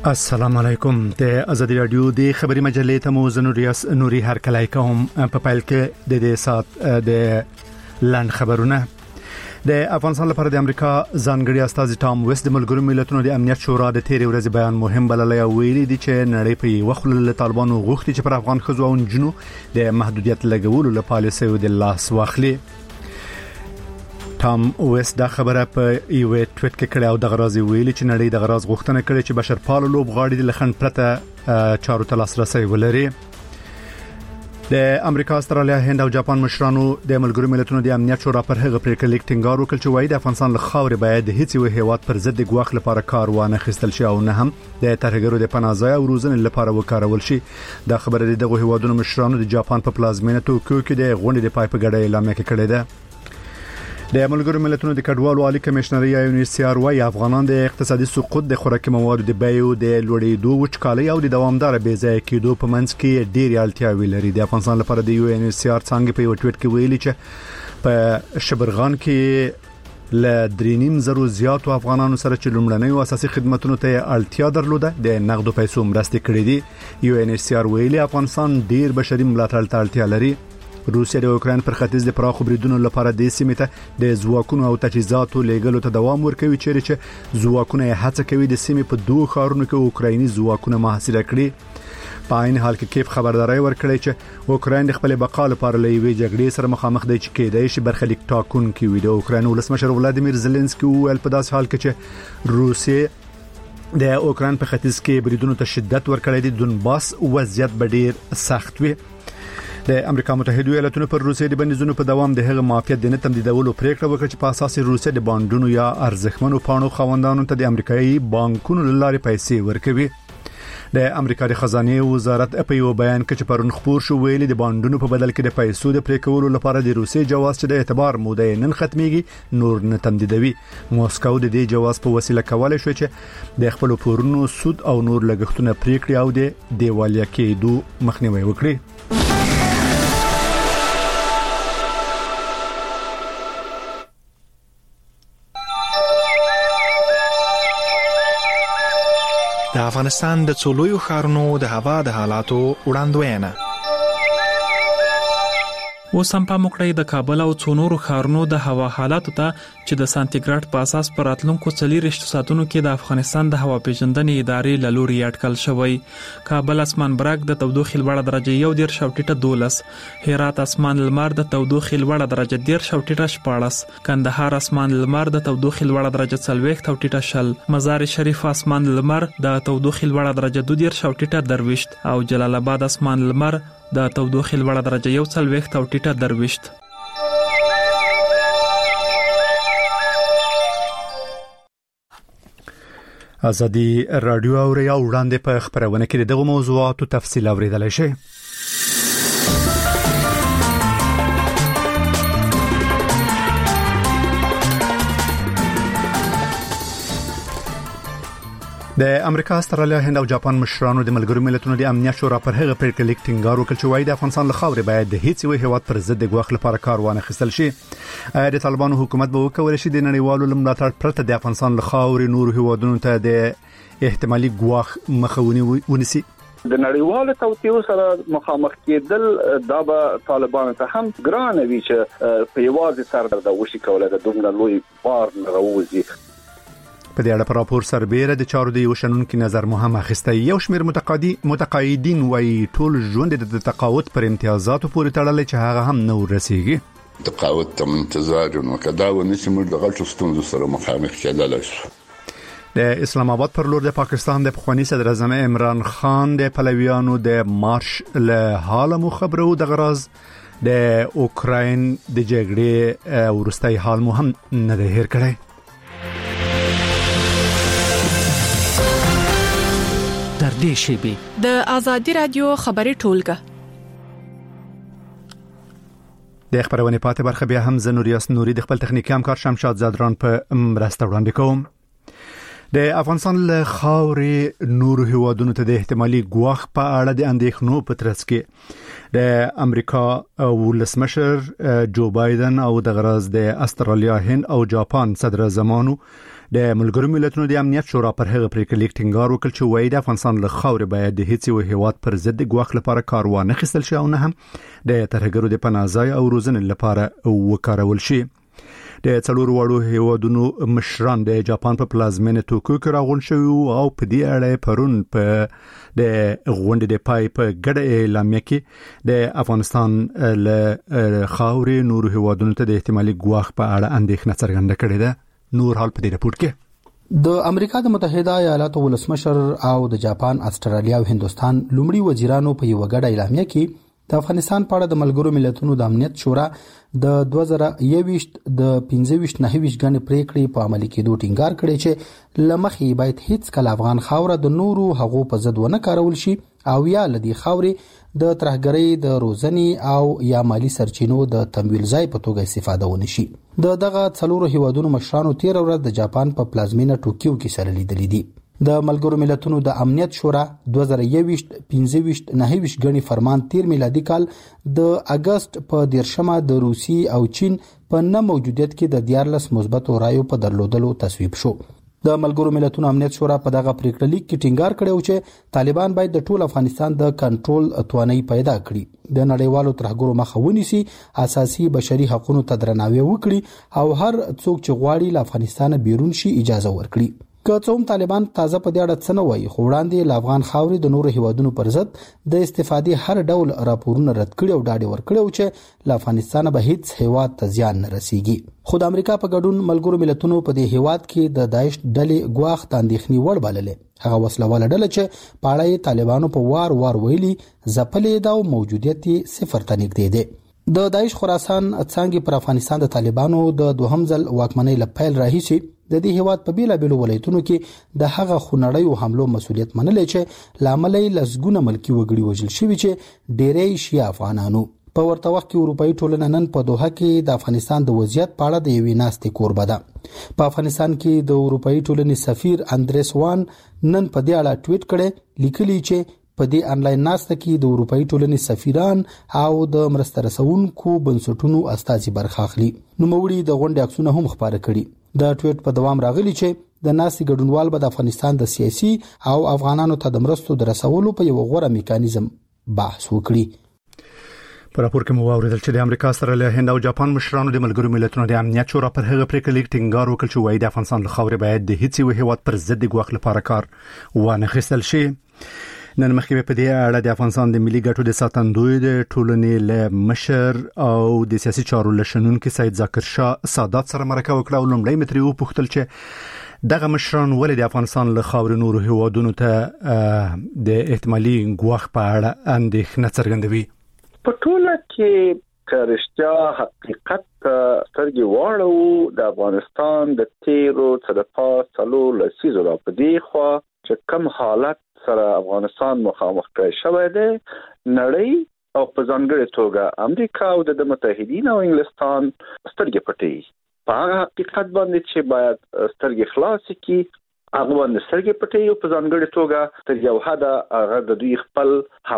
السلام علیکم د ازادي رادیو د خبري مجلې ته مو زنوریاس نوري هر کله کوم په پایل کې د دې سات د لاند خبرونه د افغانستان لپاره د امریکا ځانګړي استاذ ټام ویست د ملګرو ملتونو د امنیت شورا د تیرې ورځې بیان مهم بللی او ویلي دي چې نړۍ په وخت له طالبانو غوښتي چې پر افغان ښځو او نجونو د محدودیت لګولو لپاره پالیسي د لاس واخلي. ټام ویست دا خبره په یو ټویټ کې کړه او د غراضي ویلي چې نړۍ د غراض غوښتنه کړې چې بشرپال لوبغاړي د لخن پرته چارو ته لاسرسي ولري. د امریکا، استرالیا، هند او جاپان مشرانو د ملګرو ملتونو د امنیت شورا پر هغه پریکړه لیک ټینګار وکړ چې وايي د افغانستان له خاورې باید د هیڅ یو هیواد پر ضد ګواښ لپاره کار وانه خستل شي او نه هم د ترهګرو د پناه ځای او روزنې لپاره وکارول شي. دا خبره دغه هیوادونو مشرانو د جاپان په پلازمینه توکیو کې د غونډې د پای په ګډه اعلان کړی دی. د ملګرو ملتونو د کډوالو عالی کمشنري UNHCR وايي افغانان د اقتصادي سقوط د خوراکي موادو د بیو د لوړېدو وچکالۍ او د دوامدار بې ځای کېدو په منځ کې ډېری اړتیاوې لري. د افغانستان لپاره د UNHCR څنګه په یو ټویټ کې ویلي چې په شبرغان کې ل 3.5 زیاتو افغانانو سره چې لومړنۍ اساسي خدماتو ته اړتیا درلوده د نقدو پیسو مرستې کړې دي. UNHCR ویلي افغانستان ډېر بشري ملاتړ ته اړتیا لري. روسیا د اوکراین پر ختیځ د پراخو بریدونو لپاره د سیمې ته د ځواکونو او تجهیزاتو لېږلو ته دوام ورکوي چې ځواکونه هڅه کوي د سیمې په دوه ښارونو کې اوکرایني ځواکونه محاصره کړي. په عین حال کې کیف خبرداري ورکړي چې اوکراین د خپل بقا لپاره لوي جګړې سره مخامخ دی چې کېدای شي برخلیک ټاکونکي وي. د اوکراین ولسمشر ولادیمیر زيلنسکي وویل په داسې حال کې چې روسیا د اوکراین په ختیځ کې بریدونو ته شدت ورکړي دي دونباس وضعیت به ډیر سخت وي. د امریکا متحده ایالاتونو پر روسیې د بندیزونو په دوام د هغه معافیت د نه تمدیدولو پریکړه وکړه چې په اساس روسیې د بانډونو یا ارزښتمنو پاڼو خاوندانو ته د امریکایي بانکونو لارې پیسې ورکوي. د امریکا د خزانه وزارت په یو بیان کې چې پرون خبر شو ویلي د بانډونو په بدل کې د پیسو د پریکولو لپاره د روسیې جواز چې د اعتبار موده نن ختميږي نور نه تمدیدوي. موسکو د دې جواز په وسیله کولای شو چې د خپل پورونو سود او نور لګښتونه پریکړي او د دیوالیا کېدو مخنیوي وکړي. د افغانستان د څولویو ښارونو د هوا د حالاتو وړاندوینه. اوس هم په مکړی د کابل او څونورو ښارونو د هوا حالاتو ته چې د سانتیګراډ په اساس پر راتلونکو 40 ساعتونو کې د افغانستان د هوا پیژندنې ادارې له لوري اټکل شوی. کابل اسمان برګ د تودوخې لوړه درجه 1 شوټیټه 12، هرات اسمان لمر د تودوخې لوړه درجه 1 شوټیټه 14، کندهار اسمان لمر د تودوخې لوړه درجه 40 شوټیټه 10، مزار شریف اسمان لمر د تودوخې لوړه درجه 2 شوټیټه 23 او جلال آباد اسمان لمر د تودوخې لوړه درجه 41 شوټیټه 23. ازادي رادیو او ریا وړاندې په خبرونه کې دغه موضوعاتو تفصیل اوریدلای شئ. د امریکا، استرالیا، هند او جاپان مشرانو د ملګرو ملتونو د امنیت شورا پر هغه پریکړه لیک ټینګار وکړ چې وايي د افغانستان له خاورې باید د هیڅ یو هیواد پر ضد د ګواښ لپاره کار وانه خستل شي. د طالبانو حکومت به وکولای شي د نړیوالو ملاتړ پرته د افغانستان له خاورې نور هیوادونو ته د احتمالي ګواښ مخاوني ونیسي. د نړیوالو توطئو سره مخامخ کېدل دا به طالبانو ته هم ګران وي چې په یوازې سر د وشي کولای د دومره لوی بار نه راوځي. په دې اړه په راپور سربېره د چارو د یو شنونکو نظر مهم اخیسته. یو شمېر متقاعدین وايي ټول ژوند د تقاعد پر امتیازاتو پورې تړلی چې هغه هم نه ورسیږي. تقاعد ته انتظار نو کدا و نشي موږ د غلطو ستونزو سره مخامخ کېدل شو. د اسلام آباد پر لور د پاکستان د پخوانی صدر اعظم عمران خان د پلویانو د مارش له حال مو خبرو د غراز د اوکراین د جګړې ورستۍ حال مو هم نه هیر کړی. در دې شیبه د ازادي رادیو خبري ټولګه د خبرونه پاتې برخه بیا هم زنوریاس نوري د خپل تخنیکی همکار شمشاد زادران په مرسته وړاندې کوم. د افغانستان له خاورې نور هیوادونو ته د احتمالي ګواښ په اړه د اندېښنو په ترڅ کې د امریکا ولسمشر جو بایدن او د غرض د استرالیا، هند او جاپان صدر اعظمانو د ملګرو ملتونو د امنیت شورا پر هغه پریکړه لیک ټینګار وکړ چې وایي د افغانستان له خاورې باید د هیڅ یو هیواد پر ضد ګواښ لپاره کار وانه خیستل شي او نه هم د ترهګرو د پناه ځای او روزنې لپاره وکارول شي. د څلورو وړو هیوادونو مشران د جاپان په پلازمینه توکیو کې راغونډ شوي او په دې اړه پرون په د غونډې د پای په ګډه اعلامیه کې د افغانستان له خاورې نورو هیوادونو ته د احتمالي ګواښ په اړه اندېښنه څرګنده کړې ده. نور حال په دې رپورت کې د امریکا د متحده ایالاتو ولسمشر او د جاپان، استرالیا او هندستان لومړي وزیرانو په یو غړ اعلامیه کې د افغانستان په اړه د ملګرو ملتونو د امنیت شورا د 2021 د 15 نهويش غنې پریکړې په عملي کېدو ټینګار کړی چې لمخې باید هیڅ کله افغان خاوره د نورو هغو په ضد ونه کارول شي او یا لدی خاورې د ترهګرۍ د روزنې او یا مالی سرچینو د تمویل ځای په توګه استفاده ونشي. دغه څلورو هیوادونو مشرانو 13 ورځ د جاپان په پلازمینه ټوکیو کې سره لیدلې دي. د ملګرو ملتونو د امنیت شورا 2021 15 نهويش غني فرمان 13 میلادي کال د اگست په 10 د روسي او چین په نه موجودیت کې د 14 مثبت رایو په درلودلو تصویب شو. د ملګرو ملتونو امنیت شورا په دغه پریکړه لیک کې ټینګار کړی چې طالبان باید د ټول افغانستان د کنټرول توانایي پیدا کړي، د نړیوالو ترهګرو مخه ونیسي، اساسي بشري حقوقو ته درناوی وکړي او هر څوک چې غواړي له افغانستان بیرون شي اجازه ورکړي. که څوم طالبان تازه په دې اړه څه نه وایي، خو وړاندې له افغان خاورې د نورو هیوادونو پر ضد د استفادې هر ډول راپورونه رد کړي او ډاډ ورکړي چې له افغانستان به هیڅ هیواد ته زیان نه رسیږي. خو د امریکا په ګډون ملګرو ملتونو په دې هیواد کې د داعش ډلې ګواښ ته اندېښنې وړ بللې. هغه وسلواله ډله چې پاړې طالبانو په وار ویلي ځپلې دا او موجودیت صفر ته نږدې دی. د داعش خراسان څنګه پر افغانستان د طالبانو د دوهم ځل واکمنۍ لپاره راهیسي د دې هیواد په بیلابېلو ولایتونو کې د هغه خونړیو حملو مسولیت منلې چې لامل یې لسګونه ملکی وګړي وژل شوي چې ډېری شیعه افغانانو. په ورته وخت کې اروپאי ټولنه نن په دوحه کې د افغانستان د وضعیت په اړه د یوې ناستې کوربه ده. په افغانستان کې د اروپאי ټولنې سفیر اندریس وان نن په دې اړه ټویټ کړی، لیکلي چې په دې انلاین ناسته کې د اروپאי ټولنې سفیران او د مرسته رسونکو بنسټونو استازي برخه اخلي. نوموړي د غونډې عکسونه هم خبره کړي. د ټویټ په دوام راغلی چې د ناستې ګډونوال به د افغانستان د سیاسي او افغانانو ته د مرستو د رسولو په یو غوره میکانیزم بحث وکړي. په راپور کې مو واوریدل چې د امریکا سره له هند او جاپان مشرانو د ملګرو ملتونو د امنیت شورا پر هغه پریکړه لیک ټینګار وکړ چې وایي د افغانستان له خاورې باید د هیڅ یو هیواد پر ضد ګواښ لپاره کار وانه خیستل شي. نن مخکې په دې اړه د افغانستان د ملي ګټو د ساتندوی د ټولنې له مشر او د سیاسي چارو لشنونکو سید ذاکر شاه سادات سره مرکه وکړه او لومړی متری وپوښتل چې دغه مشران ولې د افغانستان له خاورې نورو هیوادونو ته د احتمالي ګواښ په اړه اندېښنه څرګندوي. په ټوله کې کرشتیا حقیقت سترګې واړو د افغانستان د تیرو څلپا څلو لسیزو را په دی خو چې کم حالت سره افغانستان مخامخ کړی شوی دی، نړۍ او په ځانګړې توګه امریکا او د متحدین او انګلستان سترګې پټي په هغه حقیقت باندې چې باید سترګې خلاص کړي، هغه باندې سترګې پټي او په ځانګړې توګه تر یو حده هغه د دوی خپل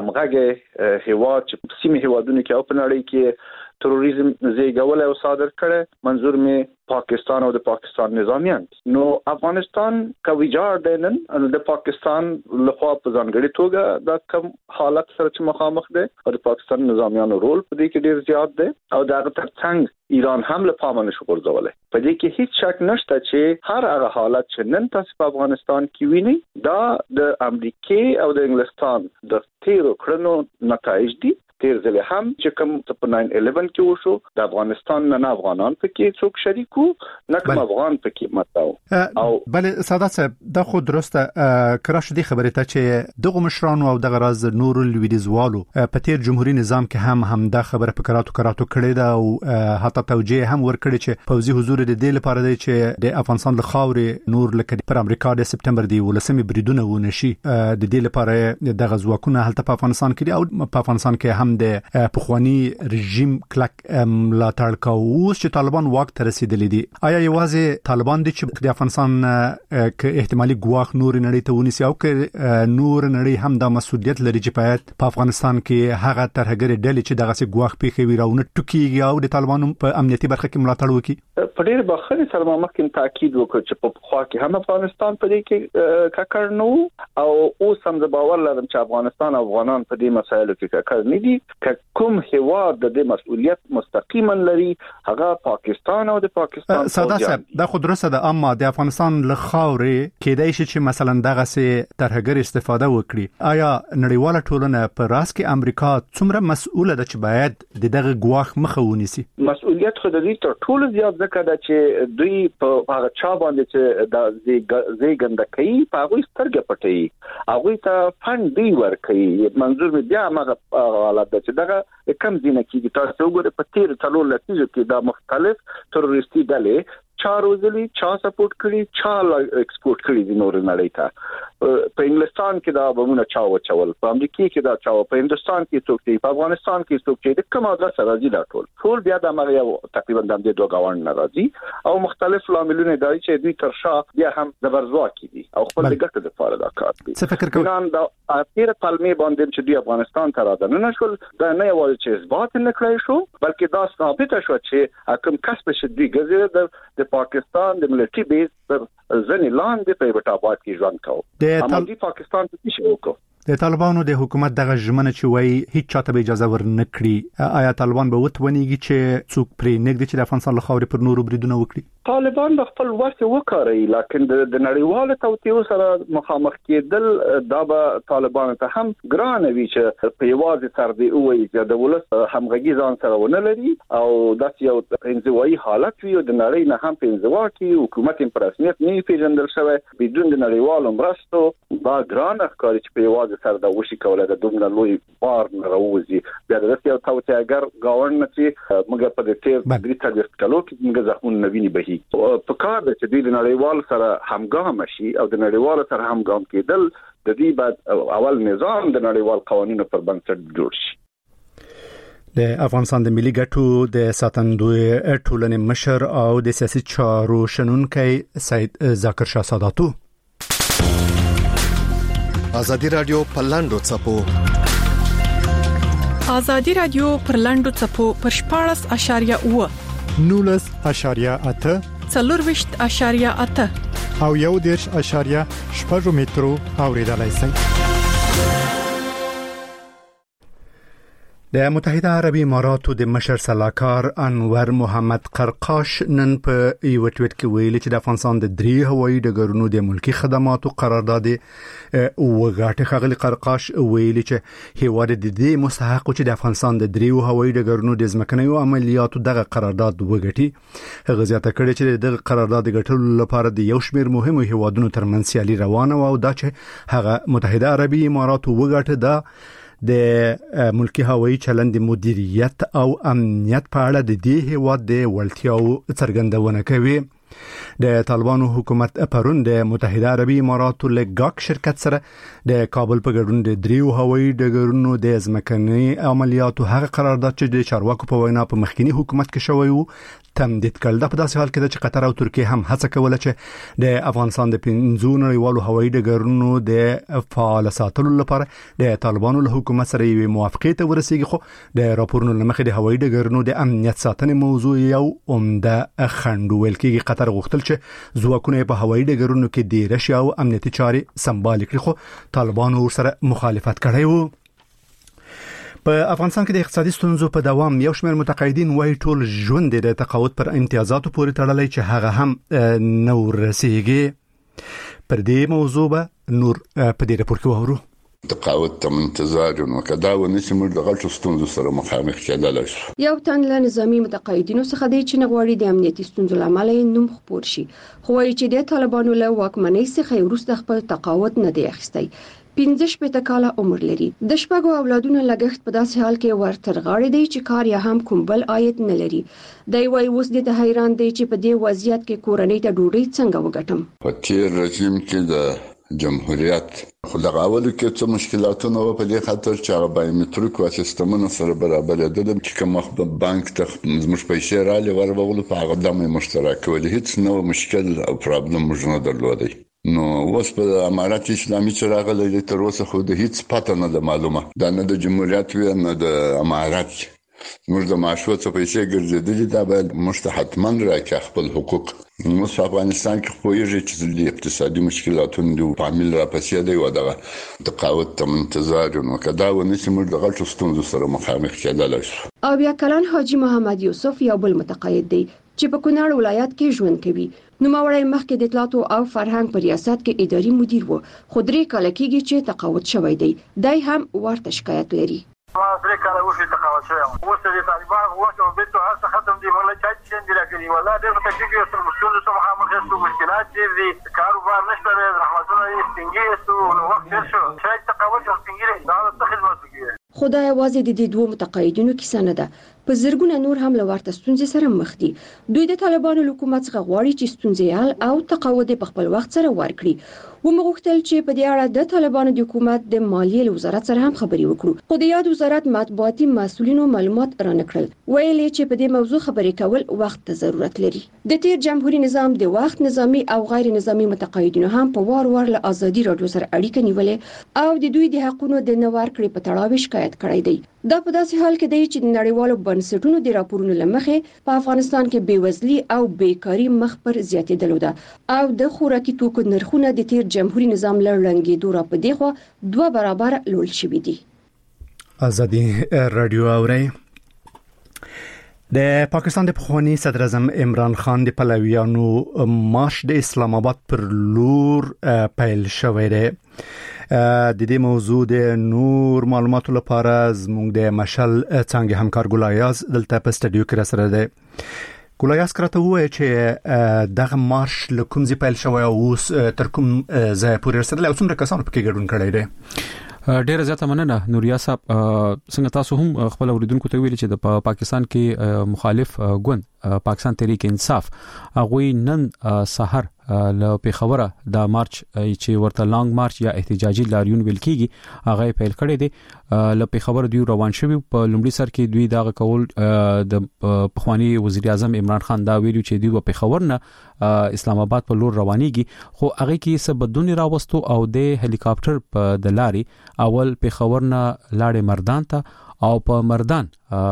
همغږي هیواد چې سیمه هیوادونو کې او په نړۍ کې تروریزم زیږول او صادر کړي، منظور می پاکستان او د پاکستان نظامیان. نو افغانستان کا ویجاړ دینن د پاکستان لخوا په ځانګړي توګه د کم حالت سره چې مخامخ دي او د پاکستان نظامیانو رول په دې کې ډیر زیات دی او دا ترڅنګ ایران هم له پامه نشو ګرځولای. په دې کې هیڅ شک نشته چې هر هغه حالت چې نن تاسو په افغانستان کې وینئ دا د امریکای او د انګلستان د تیرو کړنو نتایج دي. تیر ځل هم چې کوم په 9/11 کې وشو د افغانستان نه افغانان پکې څوک شریکو نه کوم افغان پکې متاو او بل سادات صاحب دا خو درسته کراش دي خبره ته چې دغه مشرانو او دغه راز نور لویدیزوالو په تیر جمهوریت نظام کې هم دا خبره په کراتو کړې ده او حتی توجیه هم ورکړي چې پوځي حضور د دې لپاره دی چې د افغانستان له خاورې نور لکه پر امریکا د سپتمبر دی ولسمې بریدونه ونشي د دې لپاره د غزوکونه هلته په افغانستان کې او په افغانستان کې هم د پخوانی رژیم کلک ملاتړ کوي چې طالبان واک ته رسیدلي دي. آیا یوازې طالبان دي چې د افغانستان ک احتمالي ګواښ نور نړۍ ته ونیسي او ک نور نړۍ هم د مسؤلیت لري چې په افغانستان کې هغه ترهګر ډلې چې دغه ګواښ پیښوي راونه ټکیږي او د طالبانو په امنیتي برخه کې ملاتړ وکړي؟ په ډېر بخښنې سره ما مخکې تاکید وکړ چې په خوا کې هم افغانستان په دې کې ککړ نو او اوس هم د باور لرم چې افغانستان افغانان په دې مسایلو کې ککړ نه دي. کوم هیواد د دې مسؤلیت مستقیما لري هغه پاکستان او د پاکستان ساده صاحب دا خو درسته ده، اما د افغانستان له خاورې کېدای شي چې مثلا دغه سه ترهګر استفاده وکړي. آیا نړیواله ټولنه په راس کې امریکا څومره مسؤله ده چې باید دغه ګواښ مخه ونیسي؟ مسؤلیت خو د دې تر ټولو زیات ځکه ده چې دوی په هغه چا باندې چې د زیګندکۍ په هغه سترګې پټي هغه ته فند دی ورکي. منظور می بیا هغه حالت ده چې دغه کم ځینې کې تاسو وګورئ په تیر څلور لسیزو کې دا مختلف تروریستي ډلې چا روزلي، چا سپورټ کړي، چا ایکسپورټ کړي د نور نړۍ ته. په انګلستان کې دا بمونه چا وچول، په امریکا کې دا چا، په هندستان کې څوک دی، په افغانستان کې څوک دی، د کوم ادرس راځي دا ټول بیا د امر یو تقریبا د دې دوه گاوند ناراضي او مختلف لاملونه دي چې دوی تر شا بیا هم زبرځواکي دي او خپل ګټه د فارغ دا کار کوي. څه فکر کوئ؟ دا اخیره پلمې باندې چې دوی افغانستان ته راځنه نشول دا نه یوازې چې اثبات نه کړی شو بلکې دا ثابت شو چې کوم کسب چې دوی ګزره د پاکستان د ملټری بیس پر ځنې لاندې په ایبټ آباد کې ژوند کاوه. اما دوی پاکستان ته څه وکړو؟ د طالبانو د حکومت دغه ژمنه چې وایي هیڅ چاته به اجازه ورنکړي، آیا طالبان به وتونیږي چې څوک پرې نګدي چې د افغانستان له خاورې پر نورو بریدونه وکړي؟ طالبان د خپل وس وکړي، لکه د نړیوالو توطئو سره مخامخ کېدل دا به طالبان ته هم ګران وي چې په یوازې سر دی وایي چې د ولس همغږي ځان سره ونه لري او داسې یو انزوایي حالت وي او د نړۍ نه هم په انزوا کې حکومت په رسمیت نه پیژندل شوی بدون د نړیوالو مرستو دا ګران ښکاري چې په یوازې سره دا وشي کولای د دومره لوی بار نه راوځي. بیا د یو توطئهګر گاوند چې موږ په دې تیر درې څلوېښت کلو کې موږ ځخون نویني بهي په کار د چې دوی د نړیوال سره همګام شي او د نړیوال سره همګام کېدل د دې بعد اول نظام د نړیوال قوانینو پر بنسټ جوړ شي. د افغانستان د ملي ګټو د ساتندوی ټولنې مشر او د سیاسي چارو شنونکی سید ذاکر شاه ساداتو. ازادي رادیو پرلاندو چپو ازادي رادیو پرلاندو چپو پر 14.8 19.8 4.8 او 1.8 مترو اوریدلای شئ. د متحده عربی اماراتو د مشر سلاکار انور محمد قرقاش نن په یو ټویټ کې ویلي چې د افغانستان د 3 هوایي ډګرونو د ملکی خدماتو قرارداد وغاټه خغلی قرقاش ویلي چې هیواد د دې مستحق چې د افغانستان د 3 هوایي ډګرونو د ځمکنیو عملیاتو دغه قرارداد وګټي. هغه زیاته کړې چې د قرارداد ګټلو لپاره د یو شمېر مهمو هیوادونو ترمنځ سیالي روانه و او دا چې هغه متحده عربی اماراتو وګټه دا د ملکی هوایي چلند مدیریت او امنیت په اړه د دې هیواد د ولټیاو څرګندونه کوي. د طالبانو حکومت پرون د متحده عربی اماراتو له ګاک شرکت سره د کابل په ګډون د 3 هوایي ډګرونو د ځمکني عملیاتو هغه قرارداد چې د چارواکو په وینا په مخکنی حکومت کې شوی وو تمدید کړل. د په داسې حال کې چې قطر او ترکیه هم هڅه کوله چې د افغانستان د 15 نړیوالو هوایي ډګرونو د فعال ساتلو لپاره د طالبانو له حکومت سره یو موافقه ته ورسیږي، خو د راپورونو لمخې د هوایي ډګرونو د امنیت ساتنې موضوع یو عمده خنډ ویل کېږي. قطر غوښتل چې ځواکونه په هوایي ډګرونو کې د رشیا او امنیتي چارې سمبال کړي، خو طالبانو سره مخالفت کړی وو. په افغانستان کې د اقتصادي ستونزو په دوام یو شمېر متقاعدین وايي ټول ژوند د تقاعد پر امتیازاتو پورې تړلی چې هغه هم نو رسیږي. پر دې موضوع به نور په دې راپور کې وورو. تقاعد ته منتظر نو کدا ونه چې موږ د غلطو ستونزو سره مخامخ کېدل شو. یو تن له نظامی متقاعدینو څخه دی چې نغواړي د امنیتي ستونزو لامل یې نوم خپور شي، خو وايي چې د طالبانو له واکمنۍ څخه وروسته خپل تقاعد نه دی اخیستی. 15 کاله عمر لري. د شپږو اولادونو لګښت په داسې حال کې ورتر غاړي دی چې کار یا هم کوم بل عاید نه لري. دی وايي اوس د حیران دی چې په دې وضعیت کې کورنۍ ته ډوډۍ څنګه وګټم. په تیر رژیم کې د جمهوریت خو د اول کې څه مشکلاتونه و په دې خاطر چې هغه بایومټریک او سیستمونو سره برابر دي چې کوم وخت بانک ته زموږ پیسې را لورغلو په هغه دمه مشترک ول هیڅ نو مشکل او پرابلم موږ نه درلودي. نو اوس په امارات اسلامي چې راغلي تر اوسه خو د هیڅ پته نه معلومه دا نه د جمهوریت وی نه د امارات موږ د معاشو څخه پیسې ګرځېدلې دا باید مستحتمن راکړي خپل حقوق. نو په افغانستان کې خو یې چې د اقتصادي مشکلاتونو د فامیل را پسې دی و دا تقاعد ته منتظر نو کدا و نشي موږ د غلط ستونزو سره مخامخ کېدل شو. او بیا کلان حاجی محمد یوسف یو بل متقاعد دی چې په کونړ ولایت کې ژوند کوي. نو ماوړی مخکې د اطلاعات او فرهنګ په ریاست کې اداري مدیر و خو درې کال کېږي چې تقاعد شوی دی. دای هم ورته شکایت لري. ما درې کال وشي تقاعد شوم. اوس د طالبان وخت او بیت هر څه ختم دی ولا چا چې دی راکړي ولا ډېر تکلیف یې سره مشکل سره مخامخ شو مشکلات دي کاروبار نشته رحمتونه یې ستنګي سو نو وخت تیر شو چې تقاعد ستنګي دا څه خدمت کوي. خدای یوازې د دې دوه متقاعدینو کیسه نه ده. په زرګونه نور هم لورته ستونزې سره مخ دي. دوی د طالبانو حکومت څخه غواړي چې ستونزې حل او تقاعد په خپل وخت سره ورکړي. ومغوښتل چې په دې اړه د طالبانو د حکومت د مالیې وزارت سره هم خبرې وکړو. خو د یاد وزارت مطبوعاتي مسؤلینو معلومات رانکړل. ویلي چې په دې موضوع خبرې کول وخت ته ضرورت لري. د تیر جمهوریت نظام د وخت نظامی او غیر نظامی متقاعدینو هم په وار وار له ازادي رادیو سره اړیکه نیولې او د دوی د حقونو د نوار کړې په تړاو شکایت کړی دی. دا په داسې حال کې دی چې د نړیوالو بنسټونو د راپورونو لمخې په افغانستان کې بیوزلي او بیکاری مخ پر زیاتېدلو ده او د خوراکي توکو نرخونه د تیر جمهوریت نظام لړنګېدو را په دی خو 2 برابر لوړ شوي دي. ازادي رادیو اوري. د پاکستان د پخوانی صدر اعظم عمران خان د پلویانو مارش د اسلام آباد پر لور پیل شوی دی. د دې موضوع د نور معلوماتو لپاره زموږ د مشل څنګه همکار ګلایاز دلته په سټډیو کې سره دی. ګلایاز کراته وایي چې دغه مارش له کوم ځای پیل شوی او اوس تر کوم ځای پورې رسیدلی او څومره کسانو پکې ګډون کړی دی. ډیره زیاته مننه نوریا صاحب. څنګه تاسو هم خپل اوریدونکو ته ویل چې د پاکستان کې مخالف ګوند پاکستان تحریک انصاف هغه نن سحر له پیښوره د مارچ چې ورته لانګ مارچ یا احتجاجي لاریون ویل کیږي هغه پیل کړی دی. له پیښوره دوی روان شوی په لومړي سر کې دوی دا کول د پخوانی وزیر اعظم عمران خان دا ویلو چې دوی په پیښور نه اسلام آباد په لور روانيږي خو هغه کې څه بدون راوستو او د هلیکاپټر په دلاري اول پیښور نه لاړې مردان ته او په مردان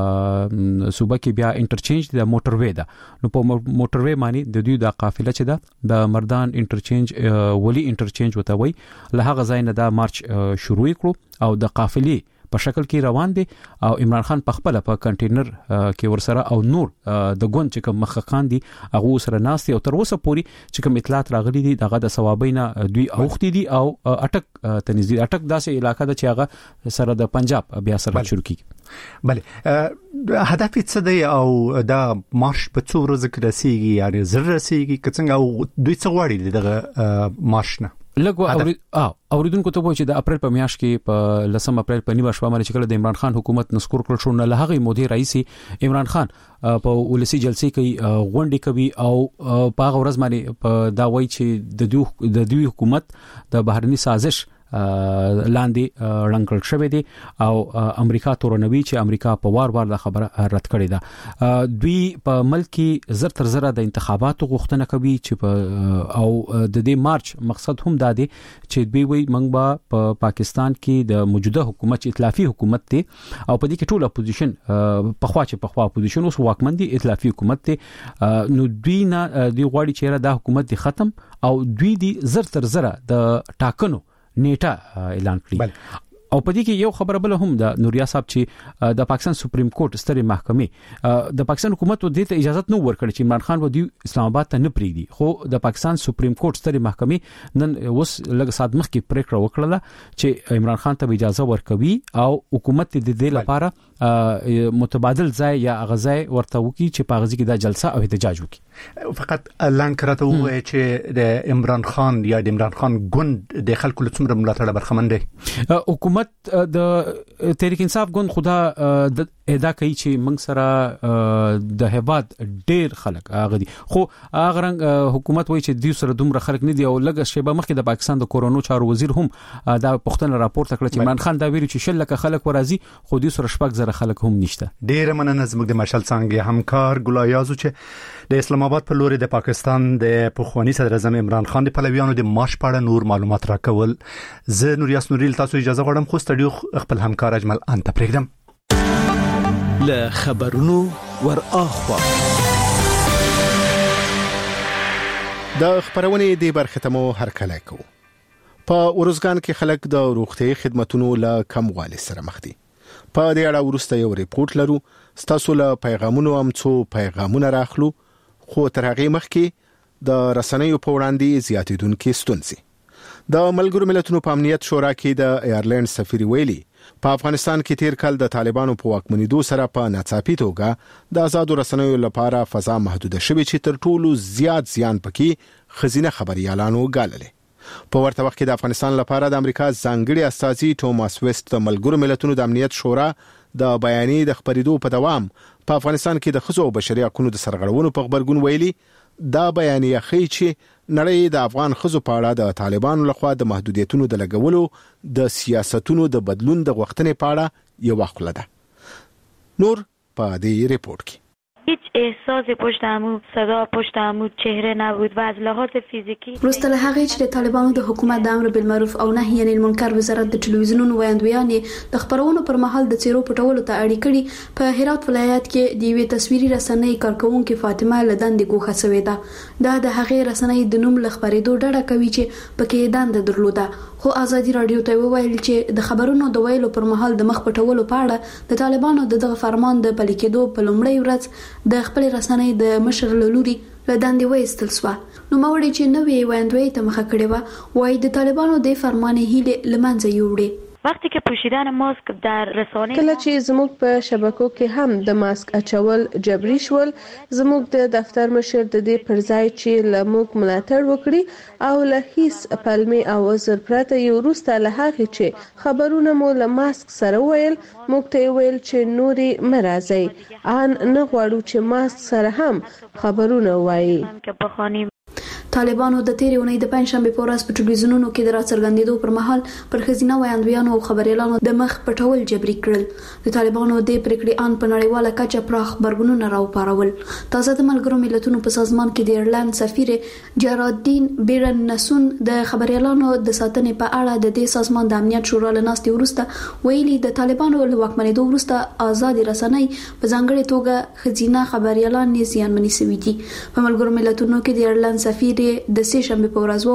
صوبه کې بیا انټرچینج د موټر وې ده. نو په موټر وې معنی د دوی د قافله چې ده د مردان انټرچینج ولی انټرچینج وته وي له هغه ځای نه د مارچ شروع کړو او د قافلې په شکل کې روان دي او عمران خان په خپل په کنټینر کې ورسره او نور د ګوند چې کوم مخکان دي هغه سره ناستي او تر اوسه پوری چې کوم اطلاعات راغلي دي دغه د ثوابینا دوی اوختي دي او اٹک تنزیل اٹک داسې علاقہ ده چې هغه سره د پنجاب بیا سره شروع کیږي. بله هدف څه دی او دا مارش په څو ورځې کې رسیږي یعنی زر رسیږي که څنګه او دوی څه غواړي دغه مارش نه؟ لګو اوریدونکو ته وایي چې د اپریل په میاشت کې په 10 اپریل په نیمه شپه باندې چې کله د عمران خان حکومت نسکور کړل شو نه لهغه مودې رئیس عمران خان په ولسی جلسې کې غونډې کوي او په هغه ورځ باندې په دا وایي چې د دوی حکومت د بهرني سازش لاندې رنګل شوی دی او امریکا تورنوي چې امریکا په وار وار د خبره رد کړې ده. دوی په ملک کې زر تر زره د انتخاباتو غوښتنه کوي چې او د دې مارچ مقصد هم دا دی چې دوی وي موږ په پاکستان کې د موجوده حکومت ائتلافي حکومت دی او په دې کې ټول اپوزیشن په خوا اپوزیشن اوس واکمن دي ائتلافي حکومت دی. نو دوی نه دوی غواړي چې دا حکومت دی ختم او دوی دی زر تر زره د ټاکنو نیټه اعلان کړی. او په دې کې یو خبره بل هم د نوریا صاحب چې د پاکستان سپریم کورټ سترې محکمې د پاکستان حکومت ته د اجازه نه ورکړي چې عمران خان ودی اسلام آباد ته نه پریږدي خو د پاکستان سپریم کورټ سترې محکمې نن اوس لږ سات مخکې پریکړه وکړه چې عمران خان ته اجازه ورکوي او حکومت د دې لپاره متبادل ځای یا غځای ورته وکي چې په غزي کې د جلسه او احتجاج وکي. فقط اعلان کړته وایي چې د عمران خان یا د عمران خان ګوند د خلکو له څومره ملاتړ برخمن دی. حکومت د تحریک انصاف ګوند خدا د ادا کوي چې موږ سره د هیواد ډیر خلک هغه دي خو هغه رنګ حکومت وایي چې دوی سره دومره خلک نه دي او لږ شیبه مخکې د پاکستان د کورونو چارو وزیر هم دا پښتنه راپورته کړ چې عمران خان دا ویلي چې 100 لک خلک ورازي خو دوی سره 6,000 خلک هم نشته. ډیر مننه زموږ د مشال څنګه همکار ګلایازو چې د اسلام آباد په لوري د پاکستان د پخوانی صدر اعظم عمران خان د پلویانو د مارش په اړه نور معلومات راکول. زه نوریاس نوریل تاسو اجازه غواړم خو ستړي خپل همکار اجمل انت پرېږدم. له خبرونو ور اخوا د خبرونه دی برخه مو هر کله کو په ورزګان کې خلک د روغتي خدماتونو له کموالي سره مخ دي. په دې اړه ورسته یو ریپورت لرو. ستاسو له پیغامونو هم څو پیغامونه راخلو خو تر هغه مخکې د رسنیو په وړاندې زیاتیدونکو ستونزې. د ملګرو ملتونو په امنیت شورا کې د ایرلند سفیر ویلي په افغانستان کې تیر کال د طالبانو په واکمنیدو سره په ناڅاپي توګه د آزادو رسنیو لپاره فضا محدوده شوې چې تر ټولو زیات زیان پکې خزینه خبريالانو ګاللې. په ورته وخت کې د افغانستان لپاره د امریکا ځانګړي استازي ټوماس ویست د ملګرو ملتونو د امنیت شورا د بیانیې د خبرېدو په دوام په افغانستان کې د ښځو او بشري حقوقو د سرغړونو په خبرګون ویلي دا بیانیه ښیي چې نړۍ د افغان ښځو په اړه د طالبانو لخوا د محدودیتونو د لګولو د سیاستونو د بدلون د غوښتنې په اړه یو خپله ده. نور په دې ریپورت کې هیچ احساس پشت عمود صدا پشت عمود چهره نبود و از لحاظ فیزیکی روستله هغه چې طالبانو د حکومت د امر بالمعروف او نهي عن المنکر وزارت د ټلویزیونونو وړاندوینې د خبرونو پر مهال د چیرو پټولو ته اړ کړي. په هرات ولایت کې د یوې تصویري رسنۍ کارکونکو فاطمه لدند ګوښه شوې ده. دا د هغې رسنۍ د نوم لخبرېدو ډډه کوي چې پکې دند درلوده خو ازادي رادیو ته ویل چې د خبرونو د ویلو پر مهال د مخ پټولو په اړه د طالبانو دغه فرمان د پلي کېدو په لومړۍ ورځ د خپل رسنۍ د مشر لوري لداندې وایستل سو. نو موري چې نوې ویندوي ته مخه کړې و وای د طالبانو د فرمان هیله لمنځه یوړي. وقتی که پوشیدن ماسک در رسانه کله چې زموږ په شبکو کې هم د ماسک اچول جبري شول زموږ د دفتر مشر د دې پر ځای چې لموږ ملاتړ وکړي او له هیڅ پلمې او عذر پرته یو روسته له هغه چې خبرونه مو له ماسک سره ویل موږ ته ویل چې نوري مرزي ان نه غواړو چې ماسک سره هم خبرونه وایي. طالبانو د تیرې اونۍ د پنځشنبه په ورځ په ټلویزیونونو کې د راڅرګندېدو پر مهال پر خزینه ویاندویانو او خبريالانو د مخ پټول جبري کړل. د طالبانو د پریکړې ان په نړیواله کچه پراخ خبرګونونه راوپارول. تازه د ملګرو ملتونو په سازمان کې د ایرلند سفیر جرالدین بیرن نسون د خبريالانو د ساتنې په اړه د دې سازمان د امنیت شورا له ناستې وروسته ویلي د طالبانو له واکمنېدو وروسته آزاد رسنۍ په ځانګړي توګه خزینه خبريالان نه زیانمنې شوي دي. په ملګرو ملتونو کې د ایرلند سفیر د سه شنبه په ورځ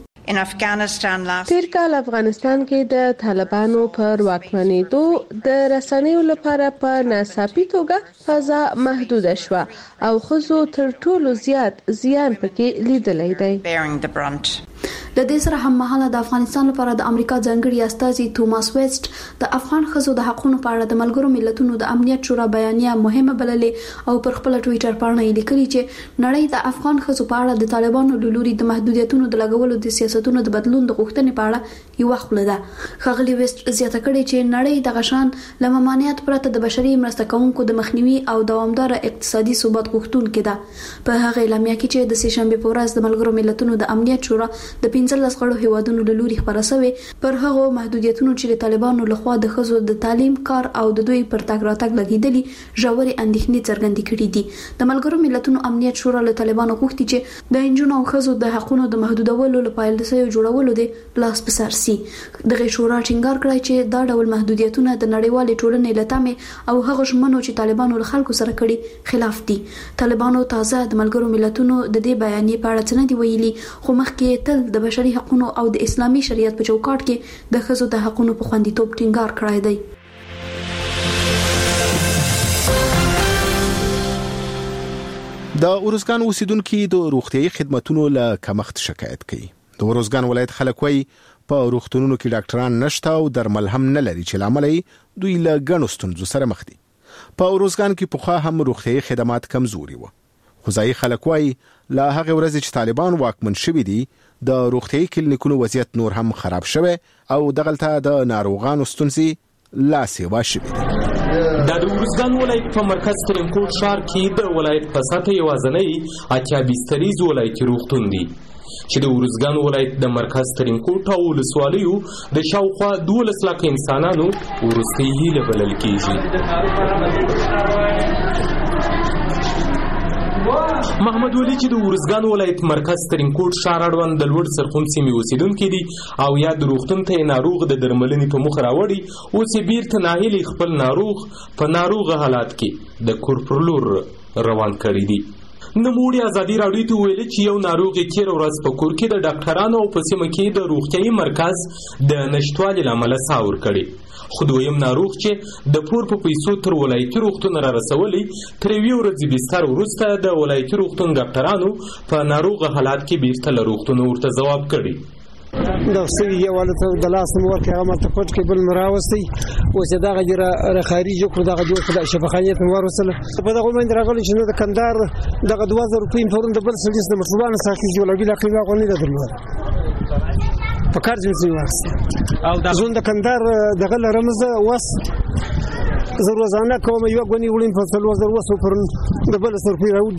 وویل تیر کال افغانستان کې د طالبانو پر واکمنېدو د رسنیو لپاره په ناڅاپي توګه فضا محدوده شوه او ښځو تر ټولو زیات زیان پکې لیدلی دی. د دې سره هم مهاله د افغانستان لپاره د امریکا ځانګړي استازي ټوماس ویست د افغان ښځو د حقوقو په اړه د ملګرو ملتونو د امنیت شورا بیانیه مهمه بللې او پر خپل ټوئیټر باندې لیکلي چې نړۍ د افغان ښځو په اړه د طالبانو له لوري د محدودیتونو د لګولو د سیاستونو د بدلون د غوښتنې په اړه یو خپل ده. ښاغلي ویست زیاته کړې چې نړۍ د غشان له ممانعت پرته د بشري مرسته کوونکو د مخنیوي او دوامدار اقتصادي ثبات غوښتونکې ده. په هغه اعلامیه کې چې د سه شنبه په ورځ د ملګرو ملتونو د امنیت شورا د 15 غړو هیوادونو له لوري خبره شوې پر هغه محدودیتونو چې د طالبانو لخوا د ښځو د تعلیم کار او د دوی پر تګ راتګ لګیدلي ژورې اندېښنې څرګندې کړې دي. د ملګرو ملتونو امنیت شورا له طالبانو غوښتي چې د انجونو او ښځو د حقوقو د محدودولو لپاره د سیو جوړولو د لاس په سر سي. دغه شورا ټینګار کړی چې دا ډول محدودیتونه د نړیوالې ټولنې لتمه او هغه ژمنو چې طالبانو له خلکو سره کړي خلاف دي. طالبانو تازه د ملګرو ملتونو د دې بیانیې په اړه څه نه دی ویلي خو مخکې تل د بشري حقوقو او د اسلامي شریعت په چوکاټ کې د ښځو د حقوقو په خوندیتوب ټینګار کړی دی. د ورزګان اوسیدونکو د روغتيایي خدماتونو له کمښت شکایت کوي. د ورزګان ولایت خلک وایي په روغتونونو کې ډاکټران نشته او درمل هم نه لري چې لامل دوی له ګڼو ستونزو سره مخ دي. په ورزګان کې پخوا هم روغتيایي خدمات کمزوري وو. خو خلک وایي لا هغه ورځ چې طالبان واکمن شوي دي د روغتيایي کلینیکونو وضعیت نور هم خراب شوه او دغلته د ناروغانو ستونزې لا سیوا شوې دي. د د ورزګان ولایت په مرکز ترینکوټ ښار کې د ولایت په سطح یوازینی اتیا بستریز ولایتي روغتون دی چې د ورزګان ولایت د مرکز ترینکوټ او ولسوالیو د شاوخوا 12 لکه انسانانو وروستۍ هیله بلل کېږي. محمد ولی چې د ورزګان ولایت مرکز ترینکوټ ښار اړوند د لوړ سرخون سیمې اوسیدونکي دي او یا د روغتون ته ناروغ د درملنې په مخ راوړي، اوس یې بیرته ناهیلي خپل ناروغ په ناروغه حالات کې د کور پر لور روان کړي دي. نوموړي ازادي راډیو ته ویلي چې یو ناروغ یې تېره ورځ په کور کې د ډاکټرانو او په سیمه کې د روغتیایي مرکز د نشتوالي له امله ساه ورکړې، خو دویم ناروغ چې د پور په پیسو تر ولایتي روغتون را رسولی تر یوې ورځې بستر وروسته د ولایتي روغتون ډاکټرانو په ناروغه حالات کې بیرته له روغتونه ورته ځواب کړی. د سوي یو ولته د لاس مور کې هغه مته پټ کې بل مراوستي اوس دغه جره خارج کړ دغه جوړ کړ شفاخانیت ورسله په دغه باندې راغلی چې د کندهار دغه 2000 روپۍ پرون د بل سلیس د مشروبانو ساکي جوړ بل اخلي غو نه درلود په کار ځي واسه او د زون د کندهار دغه رمز وس زروزانه کوم یو غونی وړین په څلور زر وسو پر د بل سرپی راوړ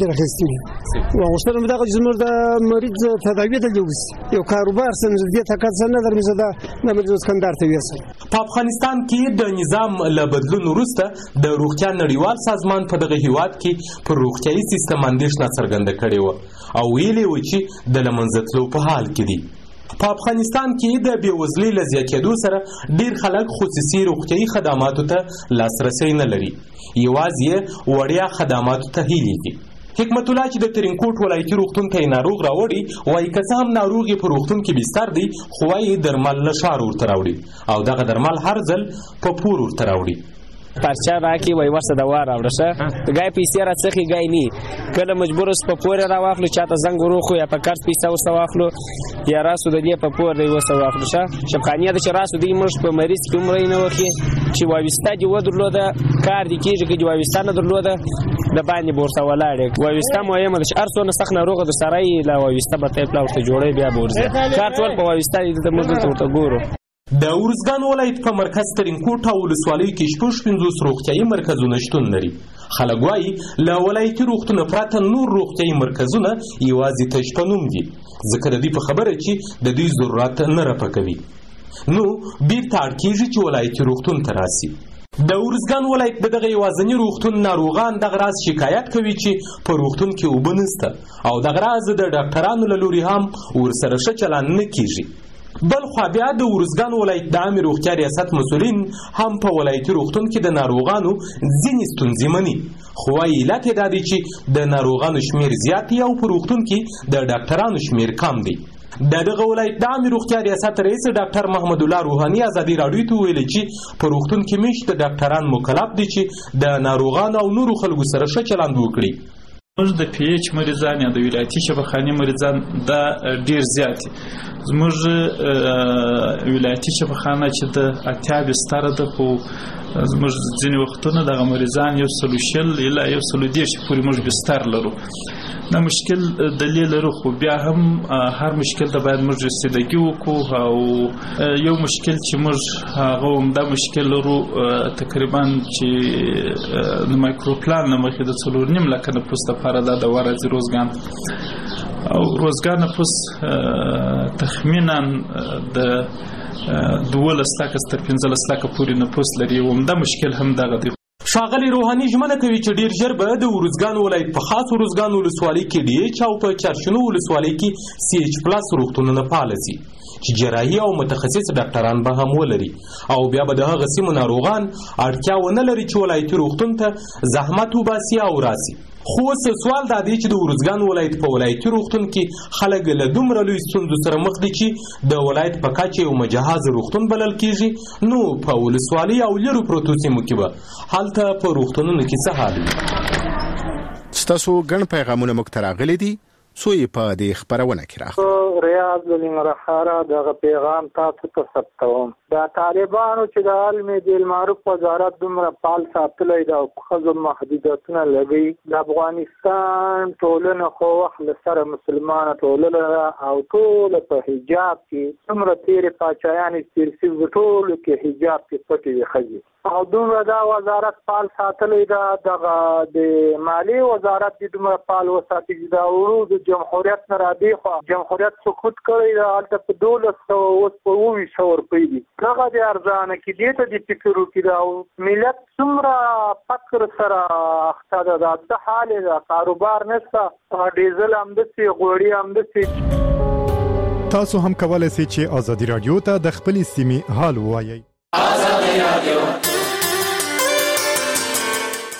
درخستي او غوښتل مې دغه زموږ د مریض تداوی ته لوس یو کاروبار سم دې تکړه نه درمزه د مریض کندهار ته ویسه. په افغانستان کې د نظام له بدلون وروسته د روغتیا نړیوال سازمان په دغه هیواد کې پر روغتیایي سیستم اندېښنه څرګنده کړې و او ویلي و چې د لمنځه تلو په حال کې دي. په افغانستان کې د بېوزلۍ له زیاتېدو سره ډېر خلک خصوصي روغتیایي خدماتو ته لاسرسی نه لري، یوازې یې وړیا خدماتو ته هیلې دي. حکمت الله چې د ترینکوټ ولایتي روغتون ته ناروغ راوړي وایي که څه هم ناروغ یې په روغتون کې بستر دی خو وایي درمل له ښار ورته راوړي او دغه درمل هر ځل په پور ورته راوړي. پرچا راکې وای ورسره د واره راوړه ګای پیسې راڅخي ګای نه کله مجبور اوس په پور راواخلو چاته زنګ وروخو یا په کارت پیسې وسه واخلو یا راسو د دې په پور دی وسه واخلو شپخانیه د راسو دی مرش په مریض کې عمر نه وخی چې وایستا دی ودرلوده کار دی کېږي چې وایستا نه درلوده د باندې بورسه ولاړې وایستا مهمه ده چې ارسونه سخنه روغه د سړی لا وایستا به ته پلاو ته جوړې بیا بورسه کارت ور په وایستا د مرګ ته ګورو. د ورزګان ولایت په مرکز ترینکوټ او ولسوالیو کې شپږ 50 روغتیایي مرکزونه شتون لري. خلک وایي له ولایتي روغتونه پرته نور روغتیایي مرکزونه یوازې تش په نوم دي ځکه د دوی په خبره چې د دوی ضرورت نه رپکوي، نو بیرته اړ کېږي چې ولایتي روغتون ته راسي. د ورزګان ولایت دغه یوازینی روغتون ناروغان دغه راز شکایت کوي چې په روغتون کې اوبه نشته او دغه راز د ډاکټرانو له لوري هم ورسره ښه چلند نه کېږي. بل خوا بیا د ورزګان ولایت د عامې روغتیا ریاست مسؤلین هم په ولایتي روغتون کې د ناروغانو ځینې ستونزې مني، خو وایي علت یې دا دی چې د ناروغانو شمیر زیات دی او په روغتون کې د ډاکټرانو شمیر کم دی. د دغه ولایت د عامې روغتیا ریاست رئیس ډاکټر محمد الله روحاني ازادي راډیو ته ویلي چې په روغتون کې مشت ډاکټران مکلف دي چې د ناروغانو او نورو خلکو سره ښه چلند وکړي. زموږ د پی ایچ مریضان یا د ولایتي شفاخانې مریضان دا ډیر زیات دي. زموږ ولایتي شفاخانه چې د اتیا بستر ده خو زموږ ځینې وختونه دغه مریضان 140 الی 130 پورې موږ بستر لرو. دا مشکل دلیل لرو خو بیا هم هر مشکل ته باید موږ رسیدګي وکړو او یو مشکل چې موږ هغه همدا مشکل لرو تقریبا چې د مایکروپلان نه مخکې د 4.5 لکه نفوس دپاره دا د ورځې روزګان او روزګان نفوس تخمینا د 12 لکه تر 15 لکه پورې نفوس لري او همدا مشکل هم دغه دی. ښاغلي روحاني ژمنه کوي چې ډیر ژر به د ورزګان ولایت په خاص ورزګان ولسوالۍ کې ډي ایچ او په چارشنو ولسوالۍ کې سی ایچ پلاس روغتونونه فعال شي چې جراحي او متخصص ډاکټران به هم ولري او بیا به د هغه سیمو ناروغان اړتیا ونه لري چې ولایتي روغتون ته زحمت وباسي او راسي. خو سوال دا دی چې د ورزګان ولایت په ولایتي روغتون کې خلک له دومره لوی ستونزو سره مخ دي چې د ولایت په کچه یو مجهز روغتون بلل کېږي، نو په ولسوالۍ او لرو پروتو سیمو کې به هلته په روغتونونو کې څه حال وي. ستاسو ګڼ پیغامونه موږ ته راغلي دي څو یې په دې خبرونه کې راغلي. ریاض لنګرهار دغه پیغام تاسو ته ثبتوم. دا طالبانو چې د علم بالمعروف وزارت دومره پال ساتلی دا خزو محدودیتونه لګي د افغانستان ټولنه خو وخت سره مسلمانه ټولنه او ټول په حجاب کې څومره تیر پاچایان استرسي ټول کې حجاب کې پټي خزي او دومره دا وزارت پال ساتلی دا د مالی وزارت د دومره پال وساتي دا ورود جمهوریت نه را دی خو جمهوریت سقوط کړی دا البته په 1200 اوس په 2000 روپۍ دي هغه د ارزانه کې دې ته د فکر وکړي دا ملت څومره فقر سره اخته ده د حال دا کاروبار نشته ډیزل هم د سي غوړي هم د سي تاسو هم کولای شئ چې ازادي رادیو ته د خپل سیمې حال ووایي. ازادي رادیو